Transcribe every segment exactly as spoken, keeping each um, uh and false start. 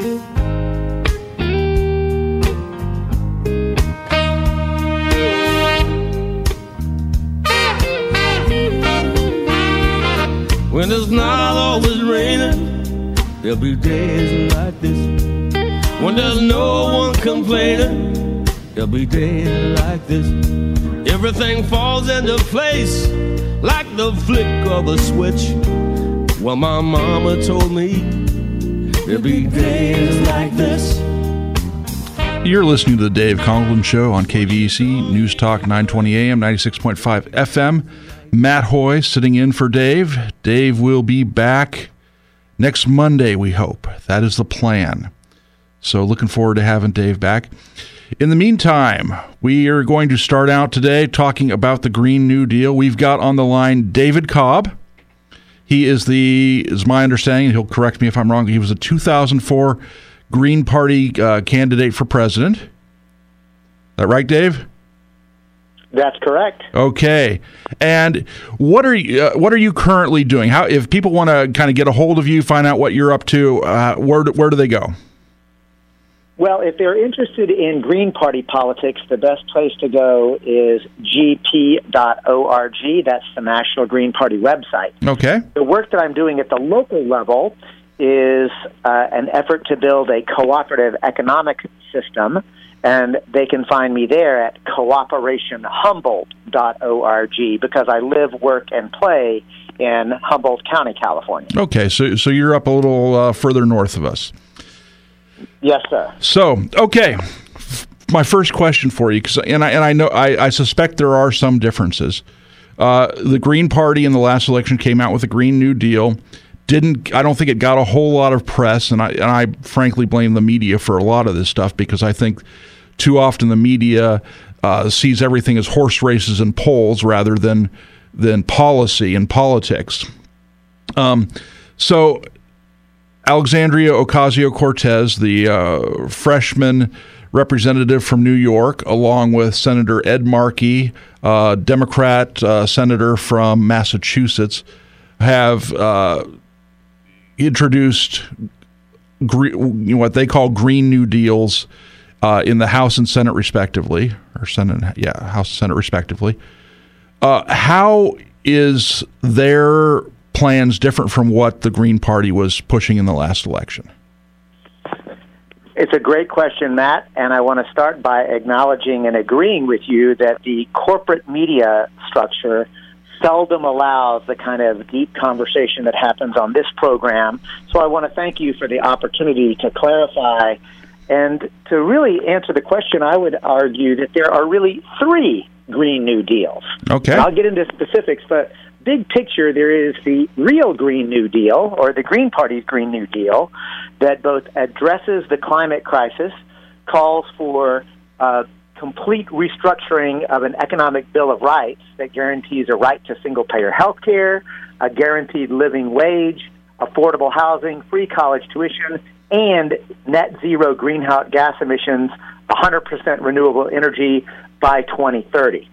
When it's not always raining, there'll be days like this. When there's no one complaining, there'll be days like this. Everything falls into place like the flick of a switch. Well, my mama told me there'll be days like this. You're listening to the Dave Conklin Show on K V E C News Talk nine twenty A M, ninety-six point five F M. Matt Hoy sitting in for Dave. Dave will be back next Monday, we hope. That is the plan. So looking forward to having Dave back. In the meantime, we are going to start out today talking about the Green New Deal. We've got on the line David Cobb. He is the, is my understanding, he'll correct me if I'm wrong, he was a two thousand four Green Party uh, candidate for president. Is that right, Dave? That's correct. Okay. And what are you, uh, what are you currently doing? How, if people want to kind of get a hold of you, find out what you're up to, uh, where do, where do they go? Well, if they're interested in Green Party politics, the best place to go is G P dot org. That's the National Green Party website. Okay. The work that I'm doing at the local level is uh, an effort to build a cooperative economic system, and they can find me there at cooperation humboldt dot org because I live, work, and play in Humboldt County, California. Okay, so so you're up a little uh, further north of us. Yes, sir. So, okay, my first question for you, cause, and I and I know I, I suspect there are some differences. Uh, the Green Party in the last election came out with a Green New Deal. Didn't I don't think it got a whole lot of press, and I and I frankly blame the media for a lot of this stuff because I think too often the media uh, sees everything as horse races and polls rather than than policy and politics. Um, so. Alexandria Ocasio-Cortez, the uh, freshman representative from New York, along with Senator Ed Markey, uh, Democrat uh, senator from Massachusetts, have uh, introduced gre- what they call Green New Deals uh, in the House and Senate, respectively, or Senate, yeah, House and Senate, respectively. Uh, how is their plans different from what the Green Party was pushing in the last election? It's a great question, Matt, and I want to start by acknowledging and agreeing with you that the corporate media structure seldom allows the kind of deep conversation that happens on this program. So I want to thank you for the opportunity to clarify and to really answer the question. I would argue that there are really three Green New Deals. Okay. And I'll get into specifics, but big picture, there is the real Green New Deal, or the Green Party's Green New Deal, that both addresses the climate crisis, calls for uh, complete restructuring of an economic bill of rights that guarantees a right to single-payer health care, a guaranteed living wage, affordable housing, free college tuition, and net zero greenhouse gas emissions, one hundred percent renewable energy by twenty thirty.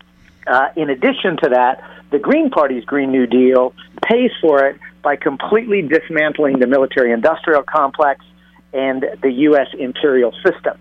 Uh, in addition to that, the Green Party's Green New Deal pays for it by completely dismantling the military-industrial complex and the U S imperial system.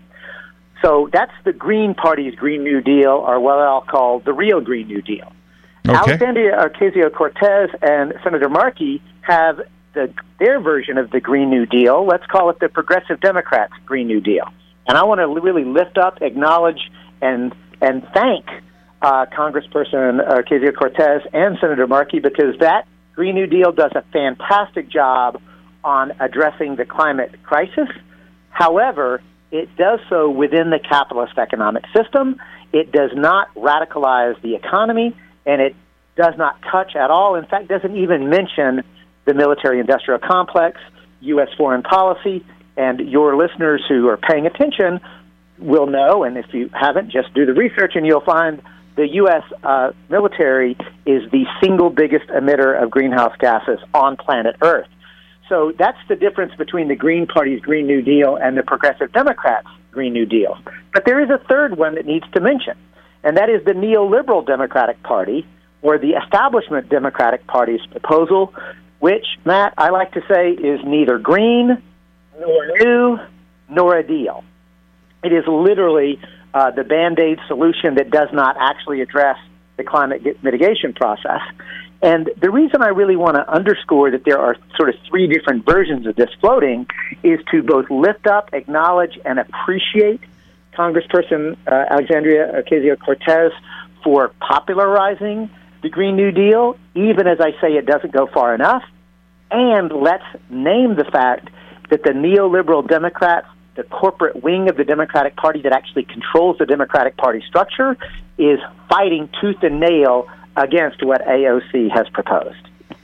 So that's the Green Party's Green New Deal, or what I'll call the real Green New Deal. Okay. Alexandria Ocasio-Cortez and Senator Markey have the, their version of the Green New Deal. Let's call it the Progressive Democrats' Green New Deal. And I want to really lift up, acknowledge, and and thank Uh, Congressperson Ocasio-Cortez and Senator Markey, because that Green New Deal does a fantastic job on addressing the climate crisis. However, it does so within the capitalist economic system. It does not radicalize the economy, and it does not touch at all. In fact, doesn't even mention the military-industrial complex, U S foreign policy, and your listeners who are paying attention will know, and if you haven't, just do the research and you'll find the U S uh, military is the single biggest emitter of greenhouse gases on planet Earth. So that's the difference between the Green Party's Green New Deal and the Progressive Democrats' Green New Deal. But there is a third one that needs to mention, and that is the neoliberal Democratic Party, or the establishment Democratic Party's proposal, which, Matt, I like to say is neither green nor new, nor a deal. It is literally uh, the Band-Aid solution that does not actually address the climate mitigation process. And the reason I really want to underscore that there are sort of three different versions of this floating is to both lift up, acknowledge, and appreciate Congressperson uh, Alexandria Ocasio-Cortez for popularizing the Green New Deal, even as I say it doesn't go far enough. And let's name the fact that the neoliberal Democrats, the corporate wing of the Democratic Party that actually controls the Democratic Party structure, is fighting tooth and nail against what A O C has proposed.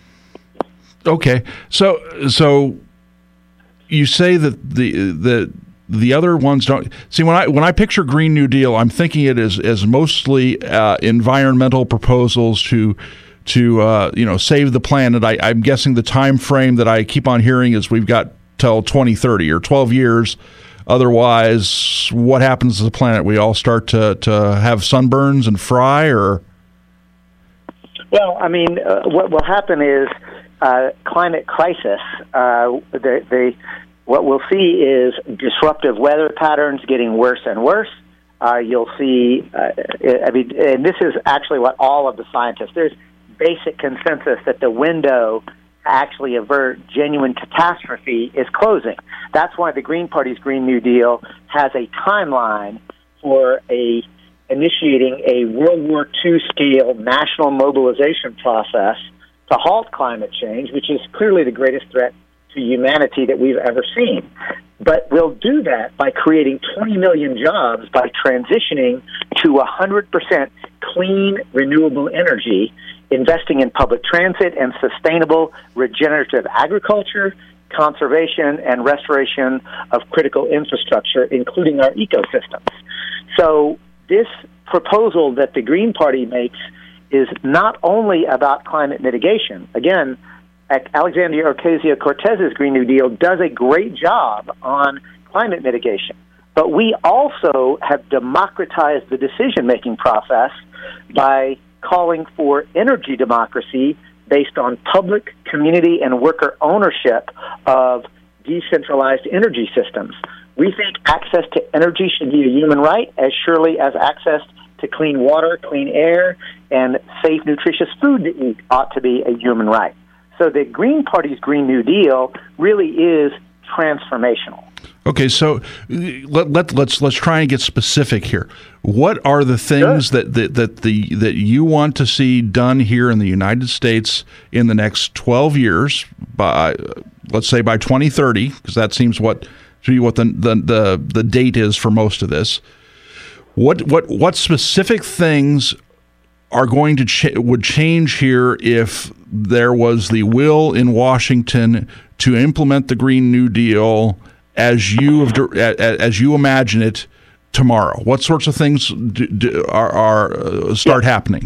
Okay, so so you say that the the the other ones don't see when I when I picture Green New Deal, I'm thinking it as as mostly uh, environmental proposals to to uh, you know save the planet. I, I'm guessing the time frame that I keep on hearing is we've got till twenty thirty or twelve years. Otherwise, what happens to the planet? We all start to to have sunburns and fry, or well, I mean, uh, what will happen is uh, climate crisis. Uh, the, the what we'll see is disruptive weather patterns getting worse and worse. Uh, you'll see. Uh, I mean, and this is actually what all of the scientists. There's basic consensus that the window to actually avert genuine catastrophe is closing. That's why the Green Party's Green New Deal has a timeline for a initiating a World War Two scale national mobilization process to halt climate change, which is clearly the greatest threat to humanity that we've ever seen. But we'll do that by creating twenty million jobs by transitioning to one hundred percent clean, renewable energy, investing in public transit and sustainable regenerative agriculture, conservation, and restoration of critical infrastructure, including our ecosystems. So this proposal that the Green Party makes is not only about climate mitigation. Again, Alexandria Ocasio-Cortez's Green New Deal does a great job on climate mitigation. But we also have democratized the decision-making process by calling for energy democracy based on public, community, and worker ownership of decentralized energy systems. We think access to energy should be a human right as surely as access to clean water, clean air, and safe, nutritious food to eat ought to be a human right. So the Green Party's Green New Deal really is transformational. Okay, so let, let let's let's try and get specific here. What are the things sure. that, that that the that you want to see done here in the United States in the next twelve years? By let's say by twenty thirty, because that seems what to be what the, the the the date is for most of this. What what what specific things are going to ch- would change here if there was the will in Washington to implement the Green New Deal as you have, as you imagine it tomorrow? What sorts of things do, do, are, are uh, start yeah. happening?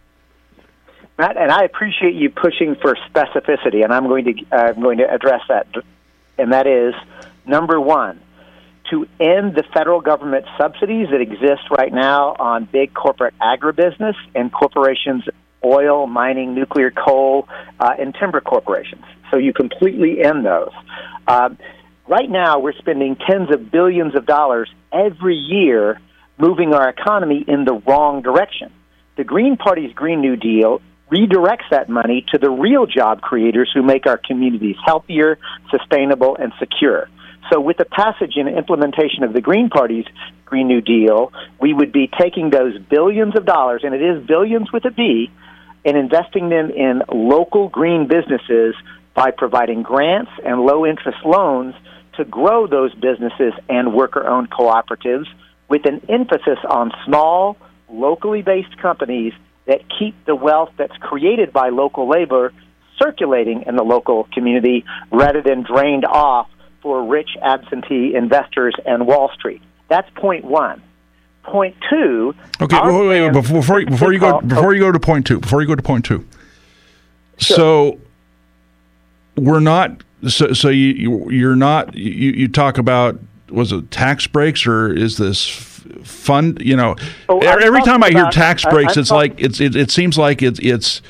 Matt, and I appreciate you pushing for specificity, and I'm going to uh, I'm going to address that. And that is number one, to end the federal government subsidies that exist right now on big corporate agribusiness and corporations, oil, mining, nuclear, coal, uh, and timber corporations. So you completely end those. Uh, right now, we're spending tens of billions of dollars every year moving our economy in the wrong direction. The Green Party's Green New Deal redirects that money to the real job creators who make our communities healthier, sustainable, and secure. So with the passage and implementation of the Green Party's Green New Deal, we would be taking those billions of dollars, and it is billions with a B, and investing them in local green businesses by providing grants and low-interest loans to grow those businesses and worker-owned cooperatives with an emphasis on small, locally based companies that keep the wealth that's created by local labor circulating in the local community rather than drained off for rich absentee investors and Wall Street. That's point one. Point two. Okay, wait, wait, wait, before before, before you go before you go to point two. Before you go to point two. Sure. So we're not. So so you you're not. You you talk about, was it tax breaks, or is this fund? You know, oh, every time I hear about, tax breaks, I'm it's talking, like it's it, it seems like it's it's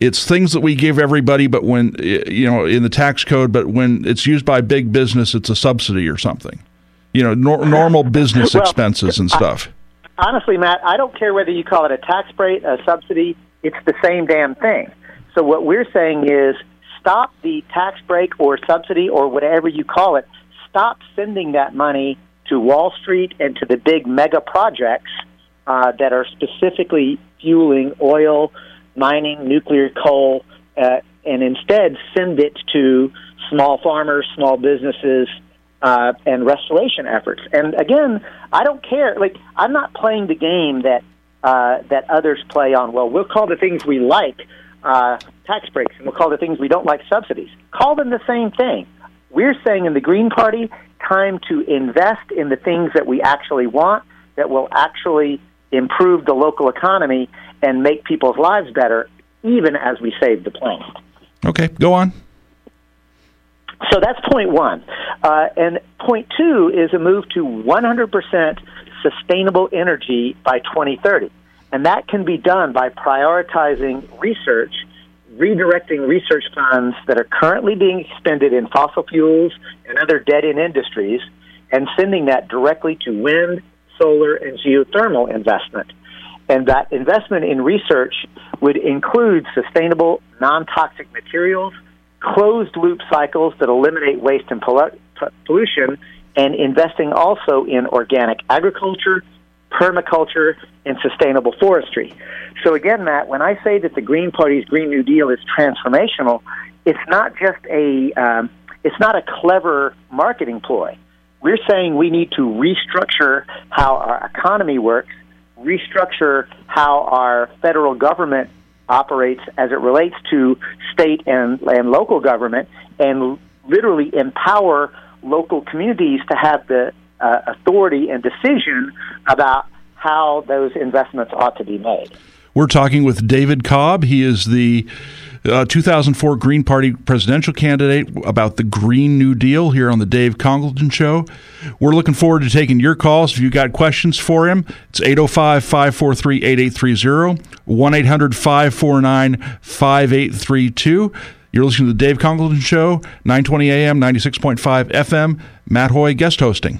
it's things that we give everybody, but when, you know, in the tax code, but when it's used by big business, it's a subsidy or something. You know, nor- normal business well, expenses and stuff. I, honestly, Matt, I don't care whether you call it a tax break, a subsidy. It's the same damn thing. So what we're saying is stop the tax break or subsidy or whatever you call it. Stop sending that money to Wall Street and to the big mega projects uh, that are specifically fueling oil, mining, nuclear, coal, uh, and instead send it to small farmers, small businesses, uh, and restoration efforts. And again, I don't care. Like, I'm not playing the game that uh, that others play on, well, we'll call the things we like uh, tax breaks, and we'll call the things we don't like subsidies. Call them the same thing. We're saying in the Green Party, time to invest in the things that we actually want, that will actually improve the local economy and make people's lives better, even as we save the planet. Okay, go on. So that's point one. Uh, and point two is a move to one hundred percent sustainable energy by twenty thirty. And that can be done by prioritizing research, redirecting research funds that are currently being expended in fossil fuels and other dead-end industries, and sending that directly to wind, solar, and geothermal investment. And that investment in research would include sustainable, non-toxic materials, closed-loop cycles that eliminate waste and pollu- pollution, and investing also in organic agriculture, permaculture, and sustainable forestry. So again, Matt, when I say that the Green Party's Green New Deal is transformational, it's not just a um, it's not a clever marketing ploy. We're saying we need to restructure how our economy works, restructure how our federal government operates as it relates to state and, and local government, and literally empower local communities to have the uh, authority and decision about how those investments ought to be made. We're talking with David Cobb. He is the uh, two thousand four Green Party presidential candidate, about the Green New Deal here on the Dave Congleton Show. We're looking forward to taking your calls. If you've got questions for him, it's eight oh five, five four three, eight eight three oh, one eight hundred, five four nine, five eight three two. You're listening to the Dave Congleton Show, nine twenty A M, ninety-six point five F M. Matt Hoy guest hosting.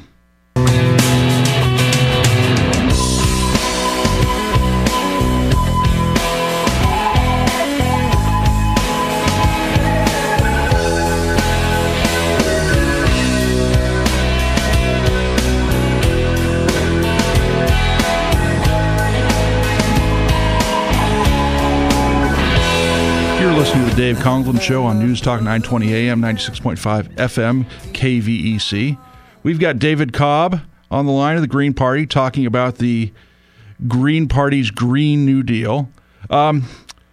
Listening to the Dave Congleton Show on News Talk nine twenty A M, ninety-six point five F M, K V E C. We've got David Cobb on the line of the Green Party talking about the Green Party's Green New Deal. Um,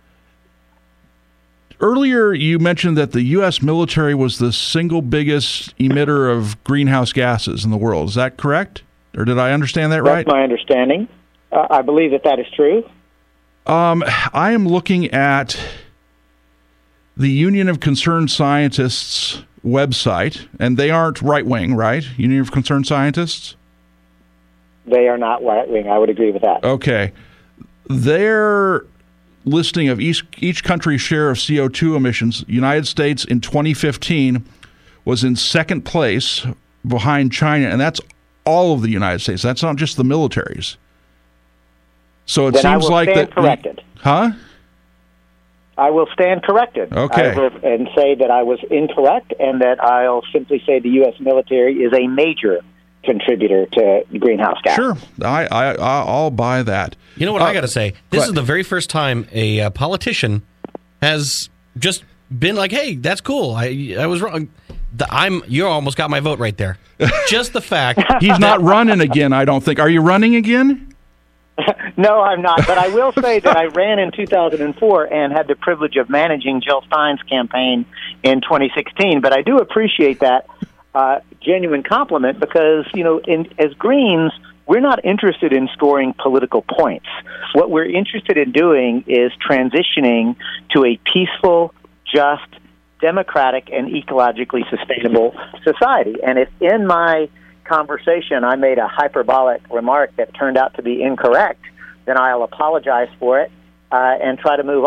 earlier, you mentioned that the U S military was the single biggest emitter of greenhouse gases in the world. Is that correct? Or did I understand that right? That's my understanding. Uh, I believe that that is true. Um, I am looking at the Union of Concerned Scientists website, and they aren't right-wing, right? Union of Concerned Scientists? They are not right-wing. I would agree with that. Okay. Their listing of each, each country's share of C O two emissions, United States in twenty fifteen was in second place behind China, and that's all of the United States. That's not just the militaries. So it then seems I will like stand that. corrected. Huh? I will stand corrected. Okay. I will, and say that I was incorrect, and that I'll simply say the U S military is a major contributor to greenhouse gas. Sure, I, I, I'll buy that. You know what uh, I got to say? This is the very first time a uh, politician has just been like, "Hey, that's cool. I I was wrong." The, I'm you almost got my vote right there. Just the fact he's not running again. I don't think. Are you running again? No, I'm not. But I will say that I ran in two thousand four and had the privilege of managing Jill Stein's campaign in twenty sixteen. But I do appreciate that uh, genuine compliment because, you know, in, as Greens, we're not interested in scoring political points. What we're interested in doing is transitioning to a peaceful, just, democratic, and ecologically sustainable society. And if in my conversation I made a hyperbolic remark that turned out to be incorrect, then I'll apologize for it uh, and try to move on.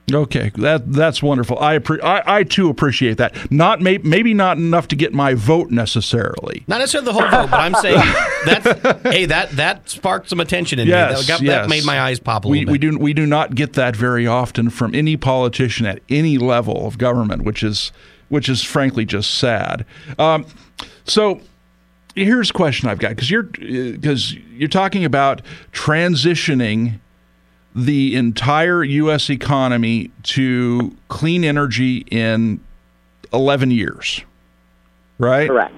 Okay, that that's wonderful. I, appre- I I too appreciate that. Not may- maybe not enough to get my vote necessarily. Not necessarily the whole vote, but I'm saying that's hey that that sparked some attention in yes, me. That, got, yes. that made my eyes pop a we, little bit. We do we do not get that very often from any politician at any level of government, which is which is frankly just sad. Um, so. Here's a question I've got, because you're because you're talking about transitioning the entire U S economy to clean energy in eleven years, right? Correct.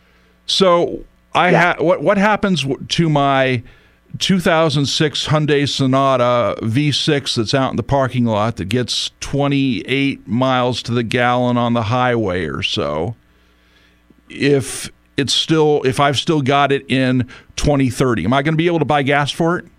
So I Yeah. ha- what what happens to my two thousand six Hyundai Sonata V six that's out in the parking lot that gets twenty-eight miles to the gallon on the highway or so? If it's still, if I've still got it in twenty thirty, am I going to be able to buy gas for it?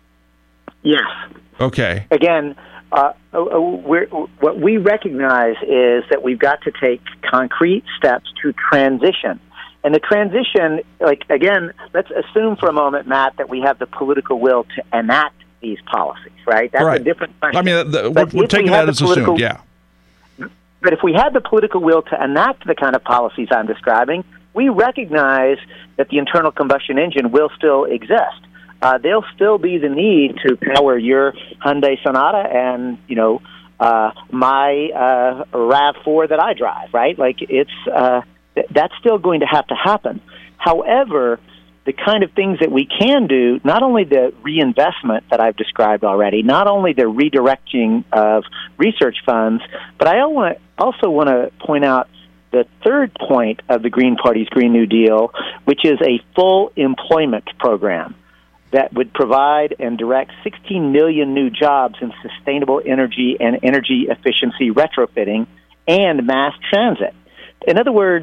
Yes. Okay. Again, uh, we're, what we recognize is that we've got to take concrete steps to transition. And the transition, like, again, let's assume for a moment, Matt, that we have the political will to enact these policies, right? That's right. a different question. I mean, the, we're, But we're if taking we that have as the political- assumed, yeah. But if we had the political will to enact the kind of policies I'm describing, we recognize that the internal combustion engine will still exist. Uh, there'll still be the need to power your Hyundai Sonata and, you know, uh, my uh, RAV four that I drive, right? Like, it's uh, th- that's still going to have to happen. However, the kind of things that we can do, not only the reinvestment that I've described already, not only the redirecting of research funds, but I also want to point out the third point of the Green Party's Green New Deal, which is a full employment program that would provide and direct sixteen million new jobs in sustainable energy and energy efficiency retrofitting and mass transit. In other words,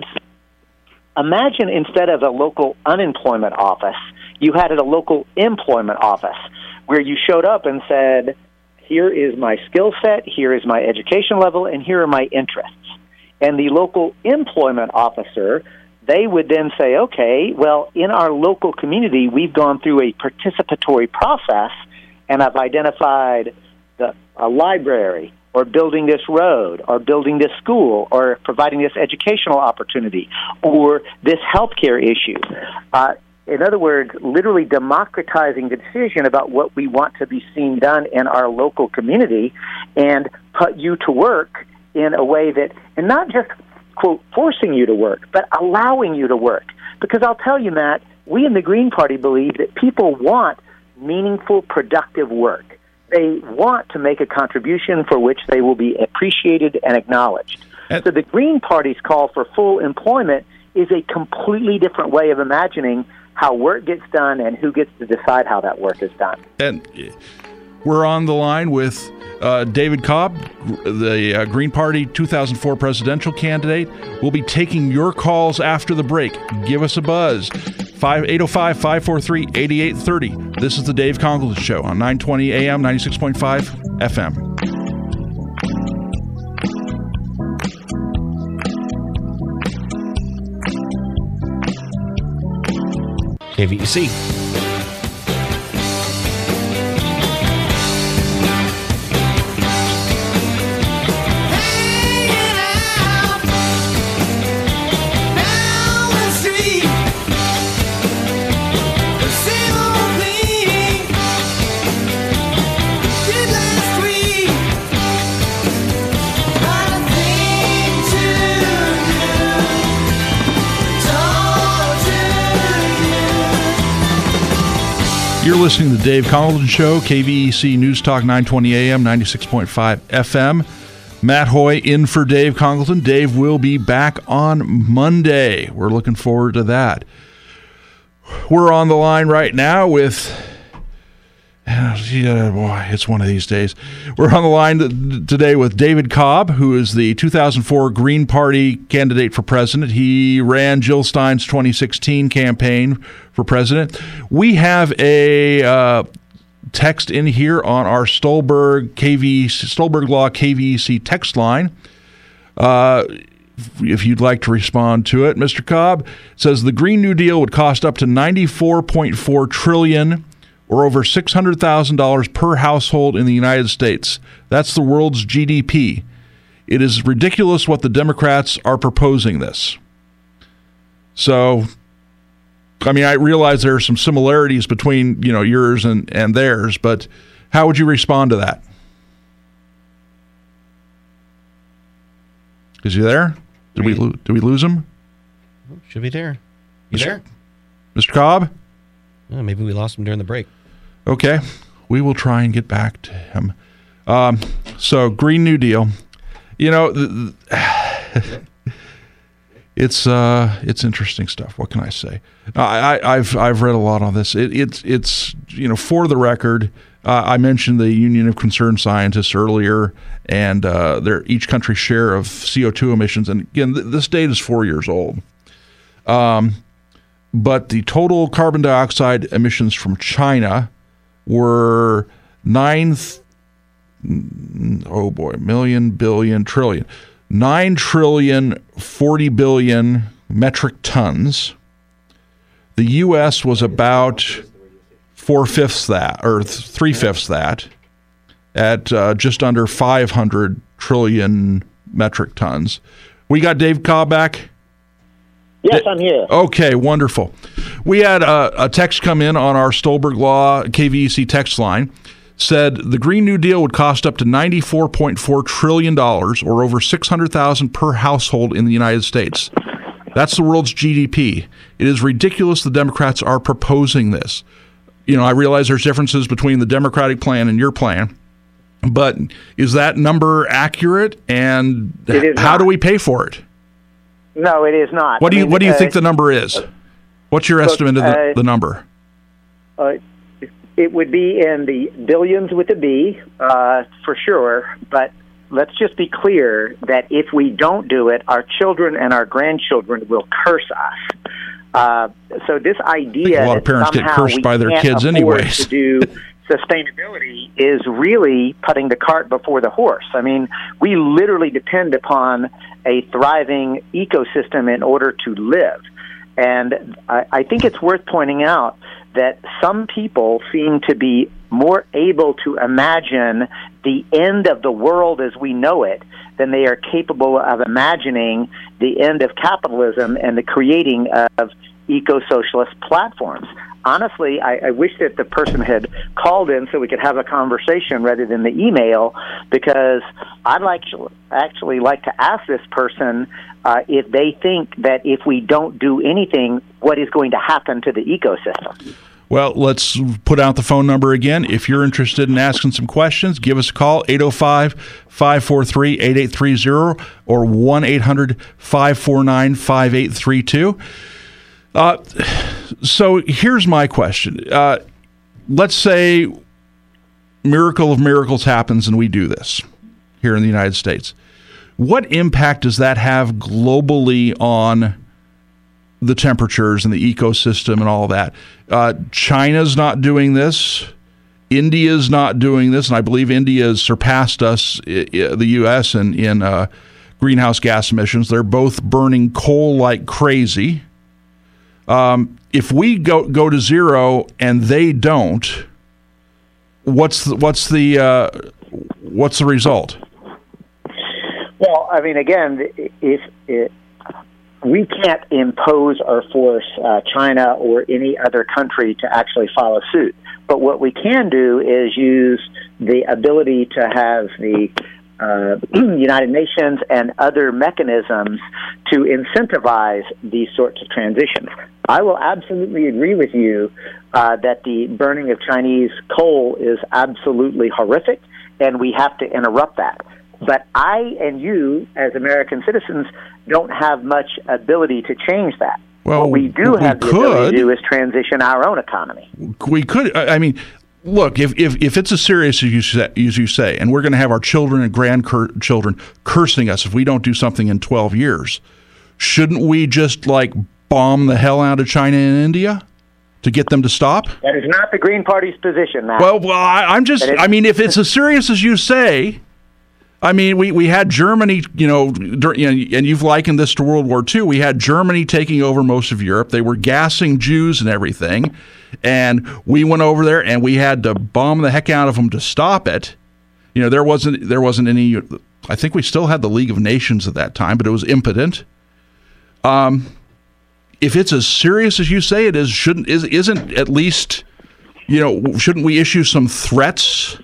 imagine instead of a local unemployment office, you had a local employment office where you showed up and said, here is my skill set, here is my education level, and here are my interests. And the local employment officer, they would then say, okay, well, in our local community, we've gone through a participatory process, and I've identified the, a library, or building this road, or building this school, or providing this educational opportunity, or this healthcare issue. Uh, in other words, literally democratizing the decision about what we want to be seen done in our local community, and put you to work in a way that, and not just, quote, forcing you to work, but allowing you to work. Because I'll tell you, Matt, we in the Green Party believe that people want meaningful, productive work. They want to make a contribution for which they will be appreciated and acknowledged. And so the Green Party's call for full employment is a completely different way of imagining how work gets done and who gets to decide how that work is done. And we're on the line with uh, David Cobb, the uh, Green Party two thousand four presidential candidate. We'll be taking your calls after the break. Give us a buzz. eight oh five, five four three, eight eight three oh. This is the Dave Congleton Show on nine twenty A M, ninety-six point five F M. K V E C. You're listening to the Dave Congleton Show, K V E C News Talk nine twenty A M, ninety-six point five F M. Matt Hoy in for Dave Congleton. Dave will be back on Monday. We're looking forward to that. We're on the line right now with... Yeah, boy, it's one of these days. We're on the line today with David Cobb, who is the two thousand four Green Party candidate for president. He ran Jill Stein's twenty sixteen campaign for president. We have a uh, text in here on our Stolberg K V Stolberg Law K V E C text line. Uh, if you'd like to respond to it, Mister Cobb says the Green New Deal would cost up to ninety-four point four trillion dollars. or over six hundred thousand dollars per household in the United States. That's the world's G D P. It is ridiculous what the Democrats are proposing this. So, I mean, I realize there are some similarities between, you know, yours and, and theirs, but how would you respond to that? Is he there? Did we lo- did we lose him? Should be there. You Mister there? Mister Cobb? Oh, maybe we lost him during the break. Okay. We will try and get back to him. Um, so, Green New Deal. You know, th- th- it's uh, it's interesting stuff. What can I say? I, I, I've I've read a lot on this. It, it's it's you know, for the record, uh, I mentioned the Union of Concerned Scientists earlier, and uh, their each country's share of C O two emissions. And again, th- this data is four years old. Um, but the total carbon dioxide emissions from China were nine. Th- oh boy, million, billion, trillion. Nine trillion, forty billion metric tons. The U S was about four-fifths that, or three-fifths that, at uh, just under five hundred trillion metric tons. We got Dave Cobb back? Yes, I'm here. Okay, wonderful. We had a, a text come in on our Stolberg Law K V E C text line. Said the Green New Deal would cost up to ninety-four point four trillion dollars, or over six hundred thousand dollars per household in the United States. That's the world's G D P. It is ridiculous the Democrats are proposing this. You know, I realize there's differences between the Democratic plan and your plan, but is that number accurate, and how not. do we pay for it? No, it is not. What do I you mean, What do you uh, think the number is? What's your look, estimate of the, uh, the number? Uh, it would be in the billions with a B, uh, for sure. But let's just be clear that if we don't do it, our children and our grandchildren will curse us. Uh, so this idea a lot of that parents get somehow cursed we by their can't kids afford anyways. to do sustainability is really putting the cart before the horse. I mean, we literally depend upon a thriving ecosystem in order to live. And I, I think it's worth pointing out that some people seem to be more able to imagine the end of the world as we know it than they are capable of imagining the end of capitalism and the creating of eco-socialist platforms. Honestly, I, I wish that the person had called in so we could have a conversation rather than the email, because I'd like to actually like to ask this person uh, if they think that if we don't do anything, what is going to happen to the ecosystem. Well, let's put out the phone number again. If you're interested in asking some questions, give us a call, eight oh five, five four three, eight eight three zero or one eight hundred, five four nine, five eight three two. Uh, so here's my question. Uh, let's say miracle of miracles happens and we do this here in the United States. What impact does that have globally on the temperatures and the ecosystem and all that? Uh, China's not doing this. India's not doing this. And I believe India has surpassed us, I, I, the U S, in, in uh, greenhouse gas emissions. They're both burning coal like crazy. Um, if we go go to zero and they don't, what's the, what's the uh, what's the result? Well, I mean, again, if, if we can't impose or force uh, China or any other country to actually follow suit, but what we can do is use the ability to have the Uh, United Nations and other mechanisms to incentivize these sorts of transitions. I will absolutely agree with you uh, that the burning of Chinese coal is absolutely horrific, and we have to interrupt that. But I and you, as American citizens, don't have much ability to change that. Well, what we do we have the could. ability to do is transition our own economy. We could. I mean, look, if, if, if it's as serious as you say, as you say, and we're going to have our children and grandchildren cursing us if we don't do something in twelve years, shouldn't we just, like, bomb the hell out of China and India to get them to stop? That is not the Green Party's position, Matt. Well, well I, I'm just, I mean, if it's as serious as you say, I mean, we, we had Germany, you know, and you've likened this to World War Two. We had Germany taking over most of Europe. They were gassing Jews and everything. And we went over there and we had to bomb the heck out of them to stop it. You know, there wasn't there wasn't any, I think we still had the League of Nations at that time, but it was impotent. Um, if it's as serious as you say it is, shouldn't is isn't at least, you know, shouldn't we issue some threats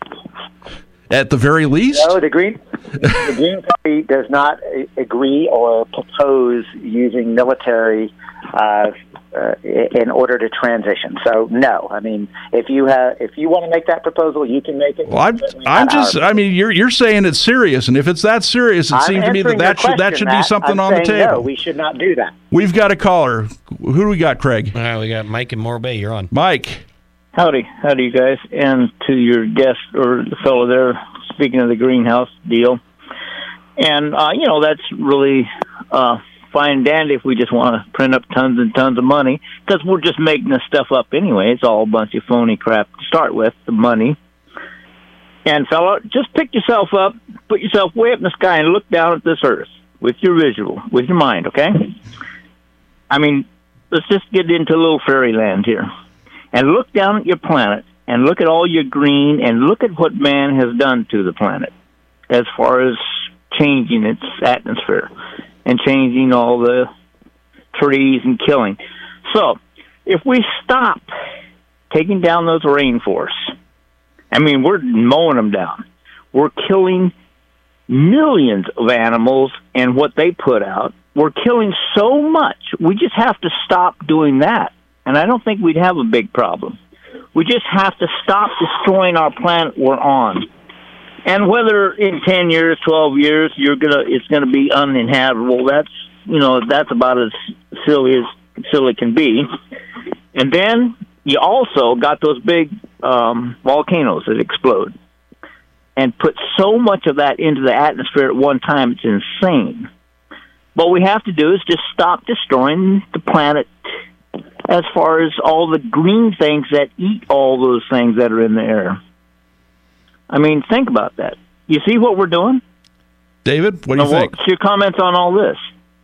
at the very least? No, the Green the Green Party does not agree or propose using military uh, uh, in order to transition. So no, I mean, if you have if you want to make that proposal, you can make it. Well, I'm, I'm just, I mean, you're you're saying it's serious, and if it's that serious, it I'm seems to me that that should that should Matt. be something I'm on the saying table. No, we should not do that. We've got a caller. Who do we got, Craig? All right, we got Mike in Morro Bay. You're on. Mike. Howdy, howdy, you guys, and to your guest or the fellow there speaking of the greenhouse deal. And uh, you know, that's really uh, fine and dandy if we just want to print up tons and tons of money, because we're just making this stuff up anyway. It's all a bunch of phony crap to start with, the money. And fella, just pick yourself up, put yourself way up in the sky, and look down at this earth with your visual, with your mind. Okay? I mean, let's just get into a little fairyland here. And look down at your planet, and look at all your green, and look at what man has done to the planet as far as changing its atmosphere and changing all the trees and killing. So, if we stop taking down those rainforests, I mean, we're mowing them down. We're killing millions of animals and what they put out. We're killing so much. We just have to stop doing that. And I don't think we'd have a big problem. We just have to stop destroying our planet we're on. And whether in ten years, twelve years, you're gonna it's gonna be uninhabitable, that's you know, that's about as silly as silly can be. And then you also got those big um, volcanoes that explode and put so much of that into the atmosphere at one time, it's insane. What we have to do is just stop destroying the planet as far as all the green things that eat all those things that are in the air. I mean, think about that. You see what we're doing? David, what do you now, think? What's your comments on all this?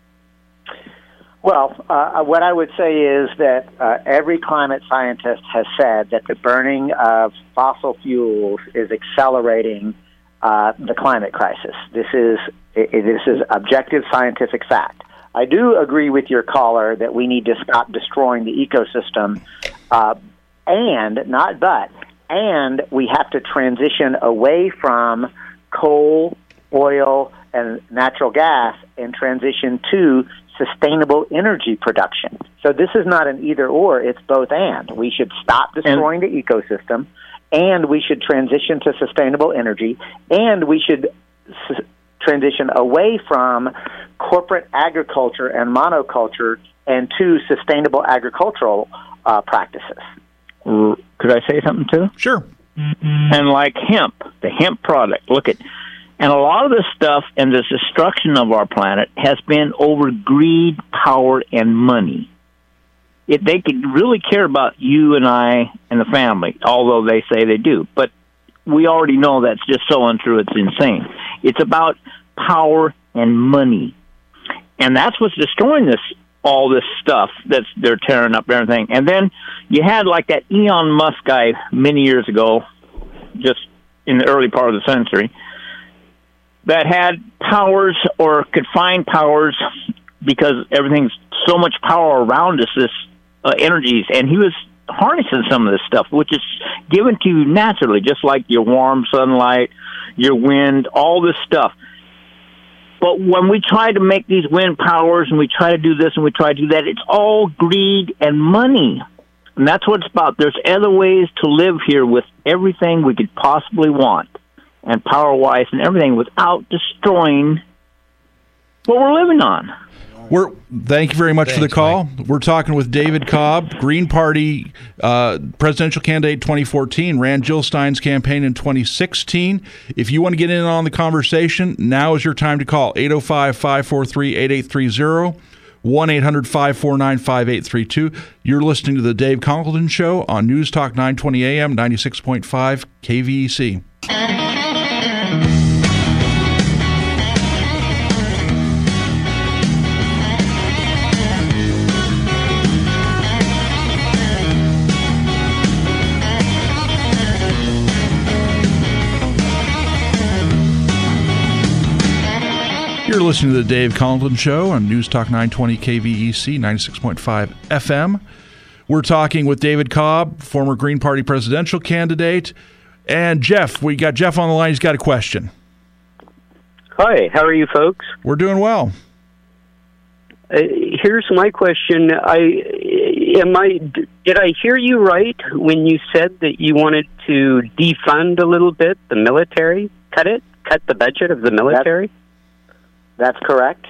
Well, uh, what I would say is that uh, every climate scientist has said that the burning of fossil fuels is accelerating uh, the climate crisis. This is it, this is objective scientific fact. I do agree with your caller that we need to stop destroying the ecosystem, uh, and not but, and we have to transition away from coal, oil, and natural gas and transition to sustainable energy production. So this is not an either or, it's both and. We should stop destroying and, the ecosystem, and we should transition to sustainable energy, and we should s- transition away from corporate agriculture and monoculture and to sustainable agricultural uh, practices. Could I say something too? Sure. And like hemp, the hemp product, look at, and a lot of this stuff and this destruction of our planet has been over greed, power, and money. It, they could really care about you and I and the family, although they say they do. But we already know that's just so untrue, it's insane. It's about power and money. And that's what's destroying this, all this stuff that's they're tearing up everything. And then you had like that Elon Musk guy many years ago, just in the early part of the century, that had powers or could find powers because everything's so much power around us, this uh, energies, and he was harnessing some of this stuff, which is given to you naturally, just like your warm sunlight, your wind, all this stuff. But when we try to make these wind powers and we try to do this and we try to do that, it's all greed and money. And that's what it's about. There's other ways to live here with everything we could possibly want, and power-wise and everything, without destroying what we're living on. We're thank you very much Thanks, for the call. Mike. We're talking with David Cobb, Green Party uh, presidential candidate twenty fourteen, ran Jill Stein's campaign in twenty sixteen. If you want to get in on the conversation, now is your time to call eight oh five, five four three, eight eight three zero, one eight hundred, five four nine, five eight three two. You're listening to the Dave Conklin Show on News Talk nine twenty A M, ninety-six point five K V E C. You're listening to the Dave Conklin Show on News Talk nine twenty K V E C ninety-six point five F M. We're talking with David Cobb, former Green Party presidential candidate, and Jeff. We got Jeff on the line. He's got a question. Hi, how are you folks? We're doing well. Uh, here's my question. I am I did I hear you right when you said that you wanted to defund a little bit the military? Cut it? Cut the budget of the military? That's, that's correct.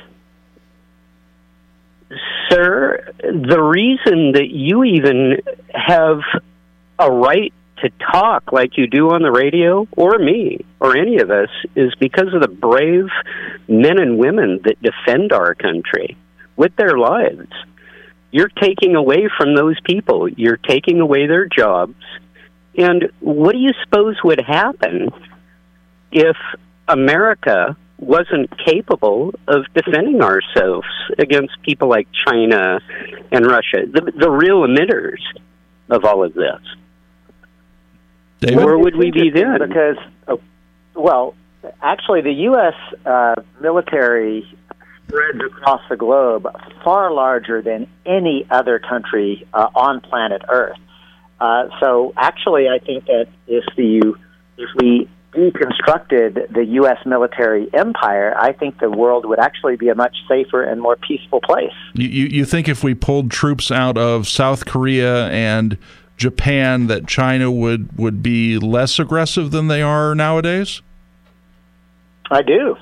Sir, the reason that you even have a right to talk like you do on the radio, or me, or any of us, is because of the brave men and women that defend our country with their lives. You're taking away from those people. You're taking away their jobs. And what do you suppose would happen if America wasn't capable of defending ourselves against people like China and Russia, the, the real emitters of all of this? David? Where would we be then? Because, oh, well, actually, the U S uh, military spreads across the globe far larger than any other country uh, on planet Earth. Uh, so, actually, I think that if the if we deconstructed the U S military empire, I think the world would actually be a much safer and more peaceful place. You, you, you think if we pulled troops out of South Korea and Japan that China would, would be less aggressive than they are nowadays? I do.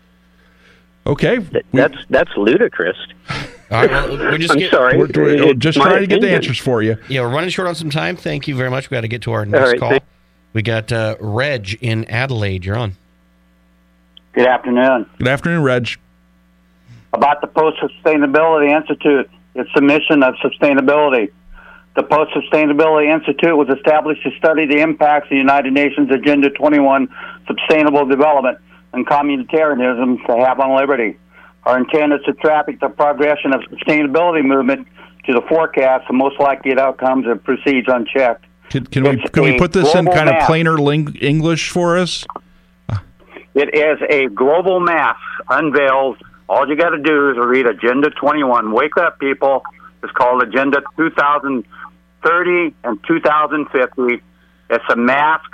Okay. Th- that's that's ludicrous. All right, well, we're just I'm get, sorry. We're, we're It's just my trying to get the opinion. answers for you. Yeah, we're running short on some time. Thank you very much. We got to get to our next right, call. thank- We got uh, Reg in Adelaide. You're on. Good afternoon. Good afternoon, Reg. About the Post-Sustainability Institute, its the mission of sustainability. The Post-Sustainability Institute was established to study the impacts of the United Nations Agenda twenty-one Sustainable Development and communitarianism to have on liberty. Our intent is to traffic the progression of sustainability movement to the forecast of most likely outcomes and proceeds unchecked. Can, can we It's can we a put this in global kind of map. plainer ling- English for us? It is a global map unveiled. All you got to do is read Agenda twenty-one. Wake up, people. It's called Agenda two thousand thirty and two thousand fifty. It's a mask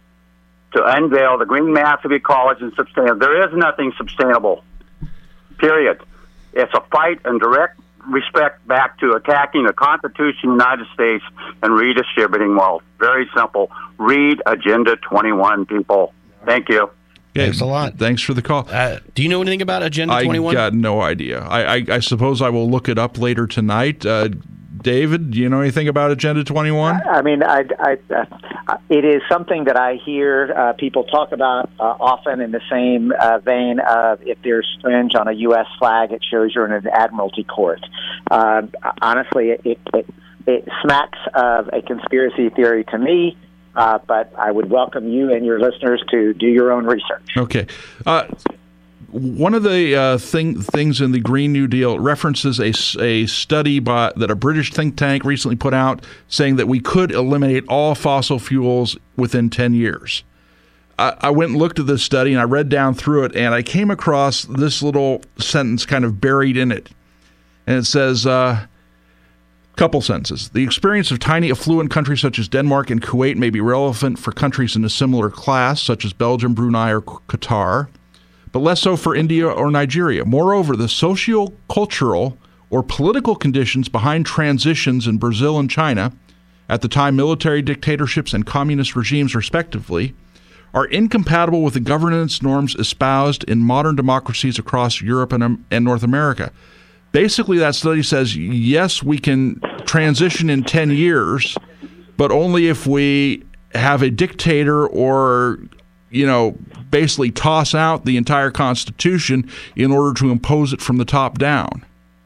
to unveil the green mask of ecology and sustainable. There is nothing sustainable, period. It's a fight and direct respect back to attacking the Constitution of the United States and redistributing wealth. Very simple. Read Agenda twenty-one, people. Thank you. Okay, Thanks a lot. Thanks for the call. Uh, do you know anything about Agenda twenty-one? I got no idea. I, I, I suppose I will look it up later tonight. Uh, David, do you know anything about Agenda twenty-one? I mean, I, I, uh, it is something that I hear uh, people talk about uh, often in the same uh, vein of if there's fringe on a U S flag, it shows you're in an admiralty court. Uh, honestly, it, it, it smacks of a conspiracy theory to me. Uh, but I would welcome you and your listeners to do your own research. Okay. Uh, one of the uh, thing, things in the Green New Deal references a, a study by, that a British think tank recently put out saying that we could eliminate all fossil fuels within ten years. I, I went and looked at this study, and I read down through it, and I came across this little sentence kind of buried in it. And it says... Uh, Couple sentences. The experience of tiny affluent countries such as Denmark and Kuwait may be relevant for countries in a similar class, such as Belgium, Brunei, or Qatar, but less so for India or Nigeria. Moreover, the socio-cultural or political conditions behind transitions in Brazil and China, at the time military dictatorships and communist regimes respectively, are incompatible with the governance norms espoused in modern democracies across Europe and, and North America. Basically, that study says, yes, we can transition in ten years, but only if we have a dictator or, you know, basically toss out the entire Constitution in order to impose it from the top down.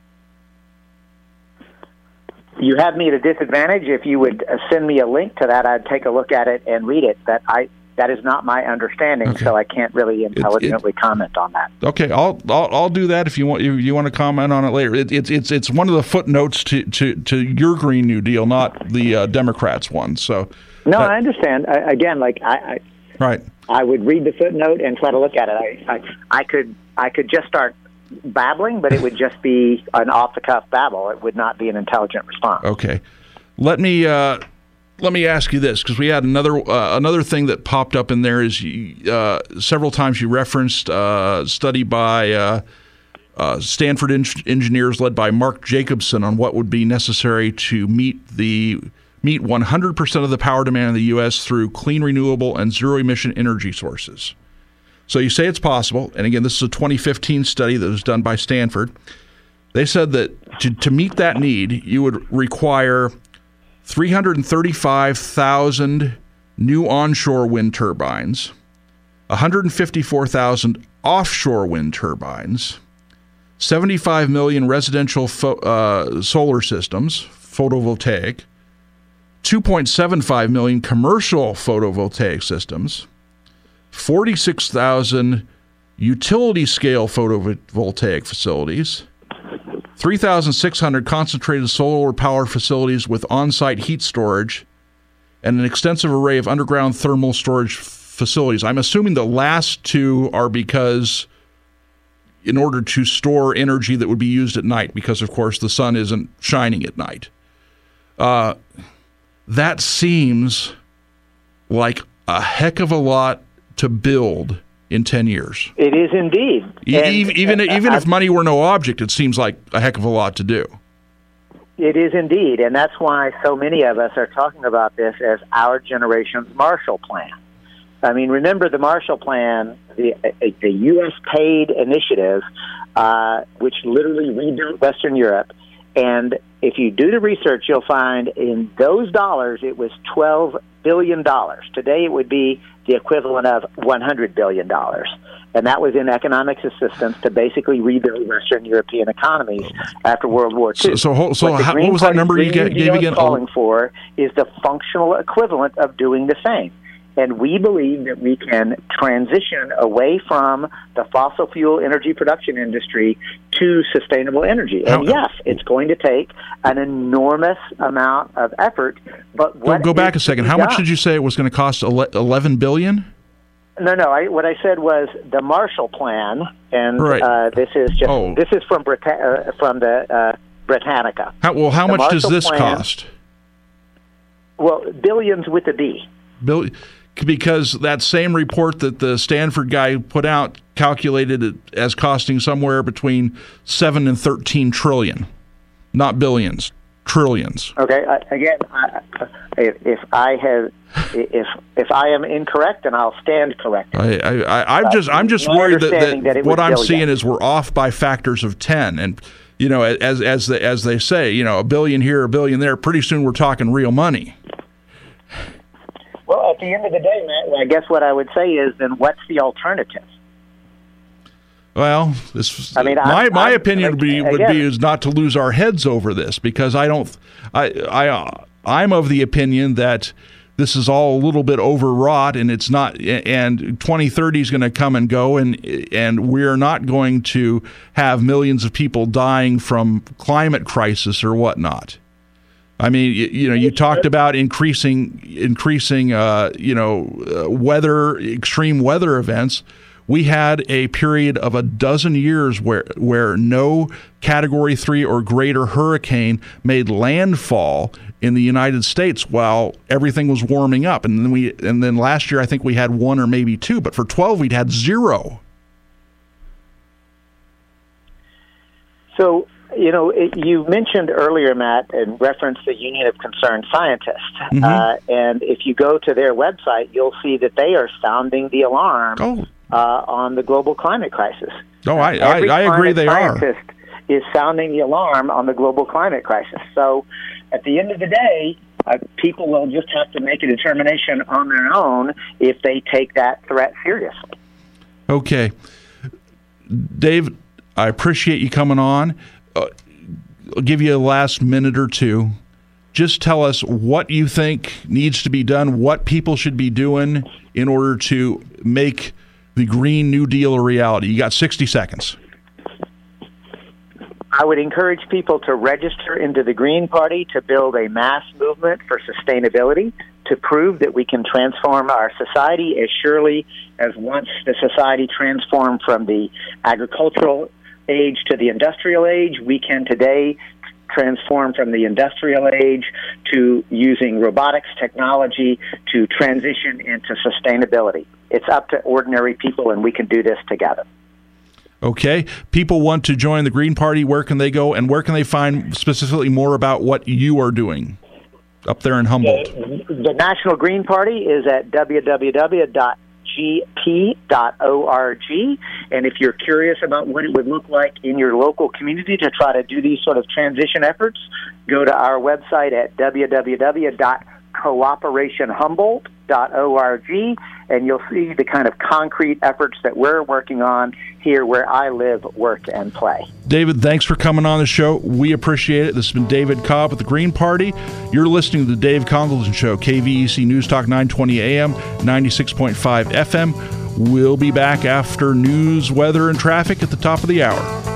You have me at a disadvantage. If you would uh, send me a link to that, I'd take a look at it and read it. That I that is not my understanding, Okay. so I can't really intelligently it, comment on that. Okay, I'll, I'll I'll do that if you want. If you want to comment on it later. It, it's it's it's one of the footnotes to, to, to your Green New Deal, not the uh, Democrats' one. So no, that, I understand. I, again, like I, I right. I would read the footnote and try to look at it. I I, I could I could just start babbling, but it would just be an off-the-cuff babble. It would not be an intelligent response. Okay. Let me uh, let me ask you this, because we had another uh, another thing that popped up in there is uh, several times you referenced uh, a study by uh, uh, Stanford en- engineers led by Mark Jacobson on what would be necessary to meet the meet one hundred percent of the power demand in the U S through clean, renewable, and zero-emission energy sources. So you say it's possible, and again, this is a twenty fifteen study that was done by Stanford. They said that to, to meet that need, you would require three hundred thirty-five thousand new onshore wind turbines, one hundred fifty-four thousand offshore wind turbines, seventy-five million residential fo- uh, solar systems, photovoltaic, two point seven five million commercial photovoltaic systems, forty-six thousand utility-scale photovoltaic facilities, three thousand six hundred concentrated solar power facilities with on-site heat storage, and an extensive array of underground thermal storage facilities. I'm assuming the last two are because in order to store energy that would be used at night, because, of course, the sun isn't shining at night. Uh, that seems like a heck of a lot to build in ten years. It is indeed. E- And, even uh, even I, if money were no object, it seems like a heck of a lot to do. It is indeed, and that's why so many of us are talking about this as our generation's Marshall Plan. I mean, remember the Marshall Plan, the, the U S paid initiative, uh, which literally rebuilt Western Europe. And if you do the research, you'll find in those dollars, it was twelve billion dollars. Today, it would be the equivalent of one hundred billion dollars. And that was in economic assistance to basically rebuild Western European economies after World War Two. So, so, so what, how, what was that number you gave again? Calling for is the functional equivalent of doing the same. And we believe that we can transition away from the fossil fuel energy production industry to sustainable energy. And How, yes, it's going to take an enormous amount of effort. But what go, go back a second. How done? much did you say it was going to cost? eleven billion dollars? No, no. I, what I said was the Marshall Plan, and right. uh, this is just oh. this is from Brit- uh, from the uh, Britannica. How, well, how the much Marshall does this Plan, cost? Well, billions with a B. Bill, because that same report that the Stanford guy put out calculated it as costing somewhere between seven and thirteen trillion, not billions, trillions. Okay. Uh, again, I, if, if I have, if if I am incorrect, then I'll stand corrected. I, I, I'm just, I'm just My worried that, understanding that, that it what was I'm billion. seeing is we're off by factors of ten, and you know, as as the, as they say, you know, a billion here, a billion there. Pretty soon, we're talking real money. Well, at the end of the day, Matt, I guess what I would say is, then what's the alternative? Well, this I mean, my I'm, my I'm, opinion would be would again, be is not to lose our heads over this, because I don't I I uh, I'm of the opinion that this is all a little bit overwrought, and it's not, and twenty thirty is going to come and go, and and we're not going to have millions of people dying from climate crisis or whatnot. I mean, you, you know, you talked about increasing, increasing, uh, you know, uh, weather, extreme weather events. We had a period of a dozen years where where no Category three or greater hurricane made landfall in the United States while everything was warming up, and then we and then last year I think we had one or maybe two, but for twelve we'd had zero. So. You know, it, you mentioned earlier, Matt, and referenced the Union of Concerned Scientists. Mm-hmm. Uh, and if you go to their website, you'll see that they are sounding the alarm Oh. uh, on the global climate crisis. No, I, I, Every I agree climate they are. scientist is sounding the alarm on the global climate crisis. So at the end of the day, uh, people will just have to make a determination on their own if they take that threat seriously. Okay. Dave, I appreciate you coming on. Uh, I'll give you a last minute or two. Just tell us what you think needs to be done, what people should be doing in order to make the Green New Deal a reality. You got sixty seconds. I would encourage people to register into the Green Party to build a mass movement for sustainability, to prove that we can transform our society as surely as once the society transformed from the agricultural age to the industrial age, we can today transform from the industrial age to using robotics technology to transition into sustainability. It's up to ordinary people, and we can do this together. Okay. People want to join the Green Party. Where can they go, and where can they find specifically more about what you are doing up there in Humboldt? The, the National Green Party is at w w w dot g p dot org, and if you're curious about what it would look like in your local community to try to do these sort of transition efforts, go to our website at w w w dot cooperation humboldt dot org, and you'll see the kind of concrete efforts that we're working on here where I live, work, and play. David, thanks for coming on the show. We appreciate it. This has been David Cobb with the Green Party. You're listening to the Dave Congleton Show, K V E C News Talk nine twenty A M, ninety-six point five F M. We'll be back after news, weather, and traffic at the top of the hour.